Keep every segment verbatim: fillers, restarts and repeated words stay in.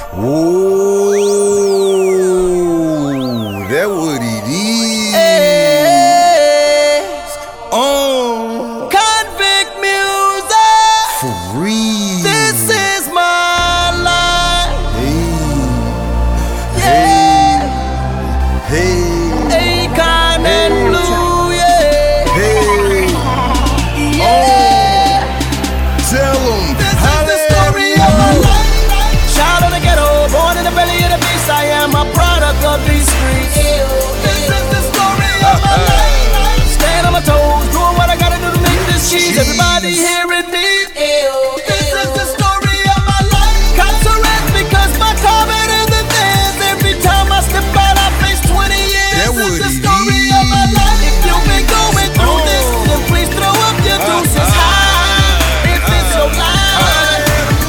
Whoa, that what it is. Hey, Oh, Convict music. for real. This is my life. Hey, Yeah. hey, Akon and Hey. Blue. Yeah. hey. Yeah. Tell them. This is the story of my life. Child of the ghetto, born in the belly of the beast. I am a product of these streets. This is the story of my life. Stand on my toes, doing what I gotta do to make this cheese. Everybody hearing me. This is the story of my life. Cops arrest because my car better than theirs. Every time I step out, I face twenty years. That This is what the it story of my is. life. If you've been going through this, then please throw up your deuces high. If it's your life.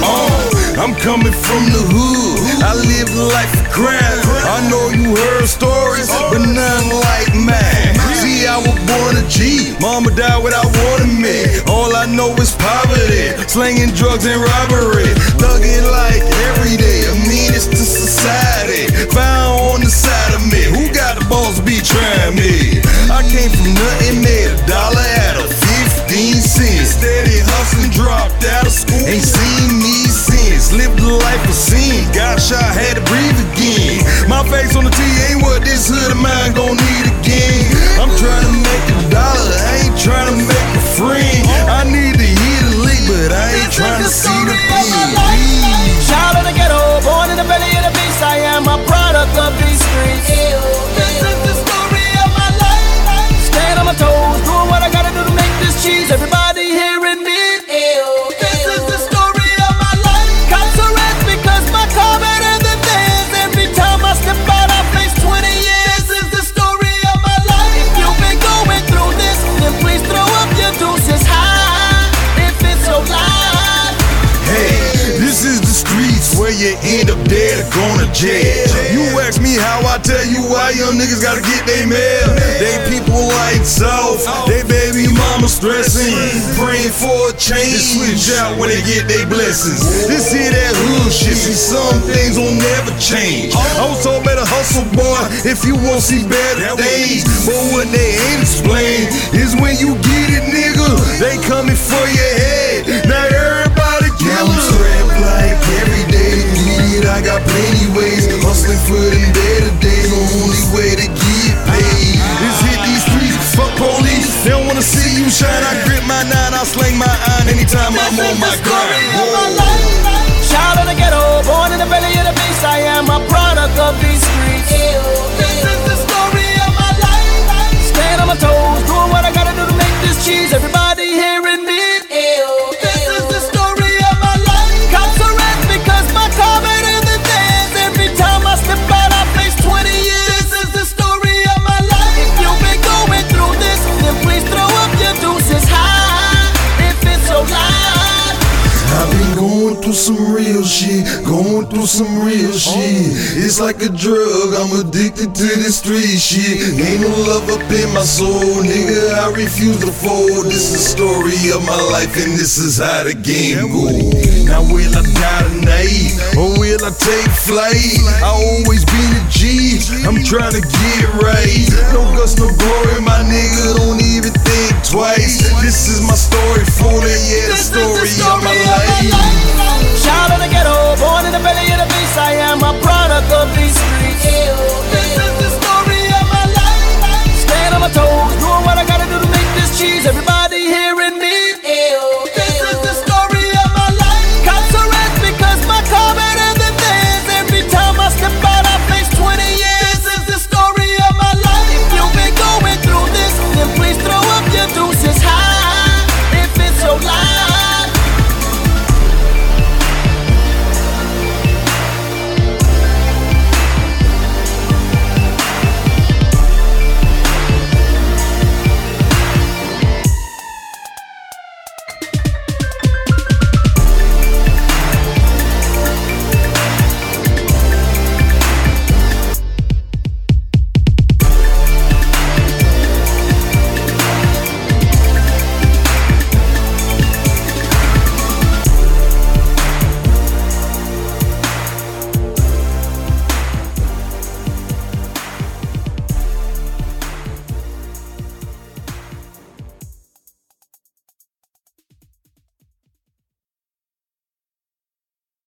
Oh, I'm coming from the hood. I live life of crime. I know you heard stories, but none like mine. See, I was born a G. Mama died without wanting me. All I know is poverty, slinging drugs and robbery. Thugging like every day, a menace to society. Found on the side of me. Who got the balls to be trying me? I came from nothing, made a dollar out of fifteen cents. Steady hustling, dropped out of school. Ain't seen me since. Lived a life of sin. Got shot, had to breathe again. My face on the T ain't what this hood of mine gon' need again. I'm trying to make a dollar, I ain't trying to make a friend. I need to hear the leak, but I ain't trying to see the thing. Child of the ghetto, born in the belly of the beast. I am a product of these streets. This is the story of my life. Stand on my toes, doing what I gotta do to make this cheese. Everybody hearing me. This is the story of my life. Cops arrest because my car better than theirs. Every time I step out, I face twenty years. This is the story of my life. If you've been going through this, then please throw up your deuces high. If it's your life. Hey, this is the streets where you end up dead or going to jail. You ask me how, I tell you why young niggas gotta get they mail. They people like South, they baby mama stressing, praying for a change. They switch out when they get their blessings. This here that hood shit, see some things will never change. I was told better hustle, boy, if you want to see better days. But what they ain't explain is when you get it, nigga, they coming for your head. Now everybody killers. Strapped like every day, need it, I got plenty ways. Hustling for them better days, the only way to get paid is hit these streets, fuck police. They don't wanna see you shine. I grip my nine, I sling my iron anytime I'm on my grind. Whoa. Child of the ghetto, born in the belly of the beast. I am a product of these streets. This is the story of my life. Stand on my toes, doing what I gotta do to make this cheese. Everybody hearing me. This is the story of my life. Cops arrest because my car better than theirs. Every time I step out, I face twenty years. This is the story of my life. If you've been going through this, then please throw up your deuces high. If it's your life. I've been going through some real shit, going through some real shit. It's like a drug, I'm addicted to this street shit. Ain't no love up in my soul, nigga, I refuse to fold. This is the story of my life and this is how the game go. Now will I die tonight, or will I take flight? I always been a G, I'm trying to get right. No guts, no glory, my nigga, don't even think twice. This is my story for the, yeah, the story of my life.